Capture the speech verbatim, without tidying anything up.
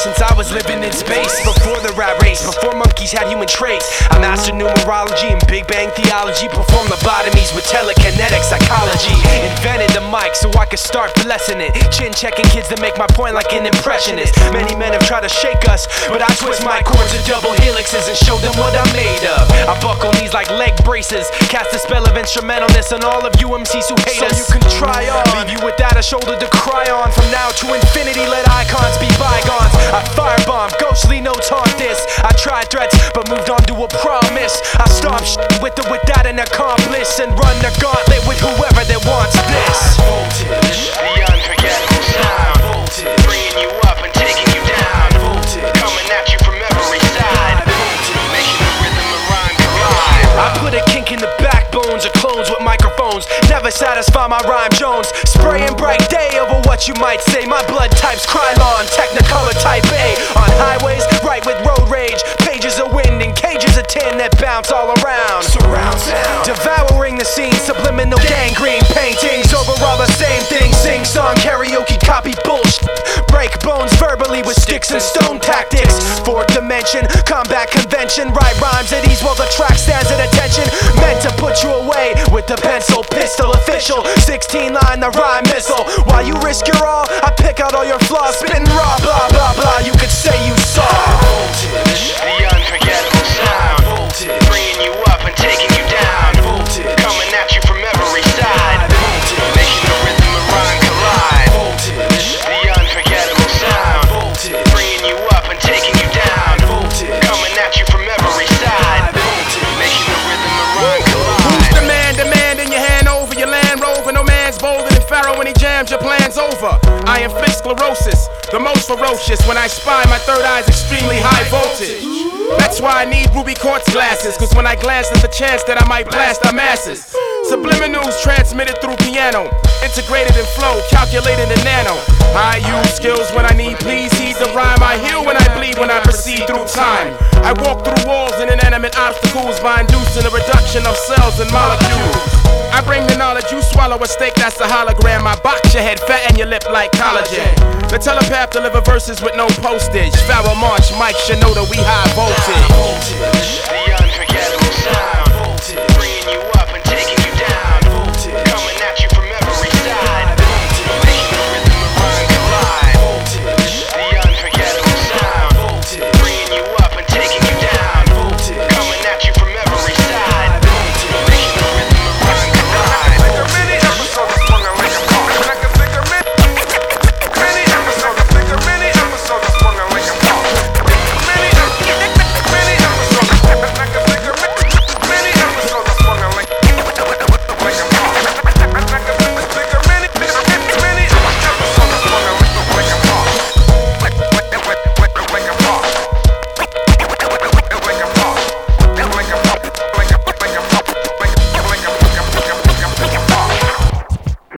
since I was living in space. Before the rat race, before monkeys had human traits, I mastered numerology and Big Bang theology. Performed lobotomies with telekinetic psychology. Invented the mic so I could start blessing it. Chin checking kids to make my point like an impressionist. Many men have tried to shake us, but I twist my chords to double helixes and show them what I'm made of. I buckle knees like leg braces, cast a spell of instrumentalness on all of you M Cs who hate so us. you can try on, leave you without a shoulder to cry on. From now to infinity, let icons be bygones. I firebomb, ghostly notes haunt this. I tried threats, but moved on to a promise. I stomp sh with or without an accomplice, and run the gauntlet with whoever that wants this. Voltage, the unforgettable sound. Voltage, bringing you up and taking you down. Voltage, coming at you from every side. Voltage, making the rhythm and rhyme collide. I put a kink in the backbones of clones with microphones. Never satisfy my rhyme Jones. Spraying bright day over what you might say. My blood type's Krylon, Technicolor type A. On highways, right with road rage. Pages of wind and cages of tin that bounce all around. Surround sound, Devouring the scene, subliminal gangrene paintings over all the same things. Sing song, karaoke, copy bullshit. Break bones verbally with sticks and stone tactics. Fourth dimension, combat convention. Write rhymes at ease while the track stands at attention. Meant to put you away with the pencil pistol official. sixteen line the rhyme missile. While you risk your all, I pick out all your flaws. Spitting raw, blah blah blah. You could say you saw. voltage, the unforgettable sound. Voltage, bringing you up and taking you down. Voltage, coming at you from every side. Voltage, making the rhythm and rhyme collide. Voltage, the unforgettable sound. Voltage, bringing you up and taking you down. Voltage, coming at you from every side. Voltage, making the rhythm and rhyme collide. who's the man demanding your hand over your Land Rover? No man's bolder than Pharaoh when he jams your plans over. I inflict sclerosis, the most ferocious. When I spy, my third eye's extremely high voltage. That's why I need ruby quartz glasses, cause when I glance there's a chance that I might blast our masses. Subliminals transmitted through piano, integrated in flow, calculated in nano. I use skills when I need, please heed the rhyme. I heal when I bleed, when I proceed through time. I walk through walls and inanimate obstacles by inducing a reduction of cells and molecules. I bring the knowledge, you swallow a steak, that's a hologram. I box your head, fatten your lip like collagen. The telepath deliver verses with no postage. Pharaoh March, Mike Shinoda, we high voltage. Voltage, the unforgettable sound.